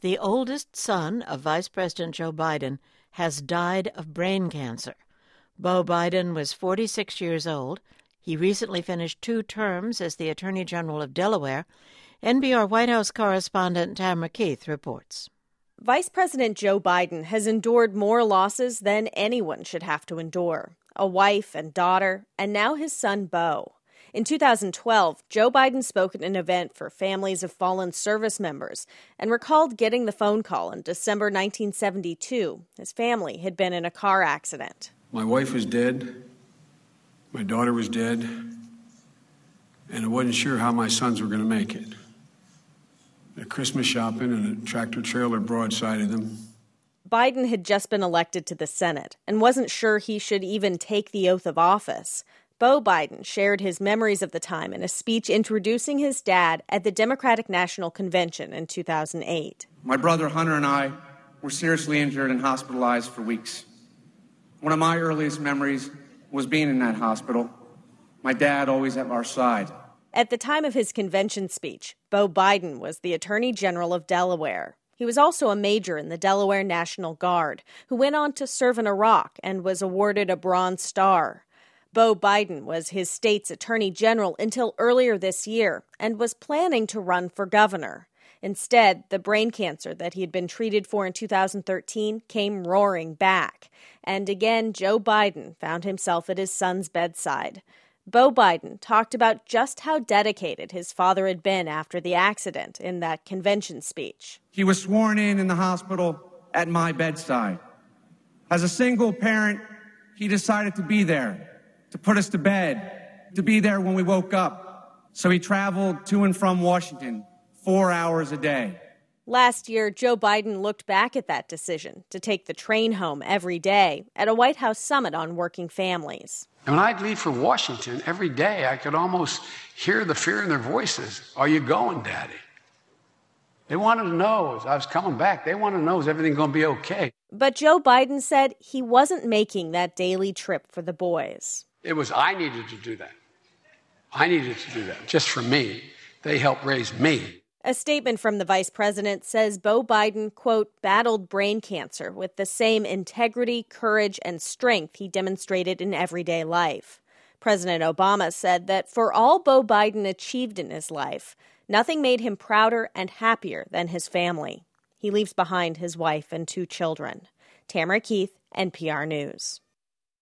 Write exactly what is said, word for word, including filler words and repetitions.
The oldest son of Vice President Joe Biden has died of brain cancer. Beau Biden was forty-six years old. He recently finished two terms as the Attorney General of Delaware. N P R White House correspondent Tamara Keith reports. Vice President Joe Biden has endured more losses than anyone should have to endure. A wife and daughter, and now his son Beau. In two thousand twelve, Joe Biden spoke at an event for families of fallen service members and recalled getting the phone call in December nineteen seventy-two. His family had been in a car accident. My wife was dead. My daughter was dead. And I wasn't sure how my sons were going to make it. At Christmas shopping and a tractor trailer broadsided them. Biden had just been elected to the Senate and wasn't sure he should even take the oath of office. Beau Biden shared his memories of the time in a speech introducing his dad at the Democratic National Convention in two thousand eight. My brother Hunter and I were seriously injured and hospitalized for weeks. One of my earliest memories was being in that hospital. My dad always at our side. At the time of his convention speech, Beau Biden was the Attorney General of Delaware. He was also a major in the Delaware National Guard, who went on to serve in Iraq and was awarded a Bronze Star. Beau Biden was his state's attorney general until earlier this year and was planning to run for governor. Instead, the brain cancer that he had been treated for in two thousand thirteen came roaring back. And again, Joe Biden found himself at his son's bedside. Beau Biden talked about just how dedicated his father had been after the accident in that convention speech. He was sworn in in the hospital at my bedside. As a single parent, he decided to be there. To put us to bed, to be there when we woke up. So he traveled to and from Washington four hours a day. Last year, Joe Biden looked back at that decision to take the train home every day at a White House summit on working families. And when I'd leave for Washington, every day I could almost hear the fear in their voices. Are you going, Daddy? They wanted to know as I was coming back. They wanted to know, is everything going to be okay? But Joe Biden said he wasn't making that daily trip for the boys. It was I needed to do that. I needed to do that just for me. They helped raise me. A statement from the vice president says Beau Biden, quote, battled brain cancer with the same integrity, courage, and strength he demonstrated in everyday life. President Obama said that for all Beau Biden achieved in his life, nothing made him prouder and happier than his family. He leaves behind his wife and two children. Tamara Keith, N P R News.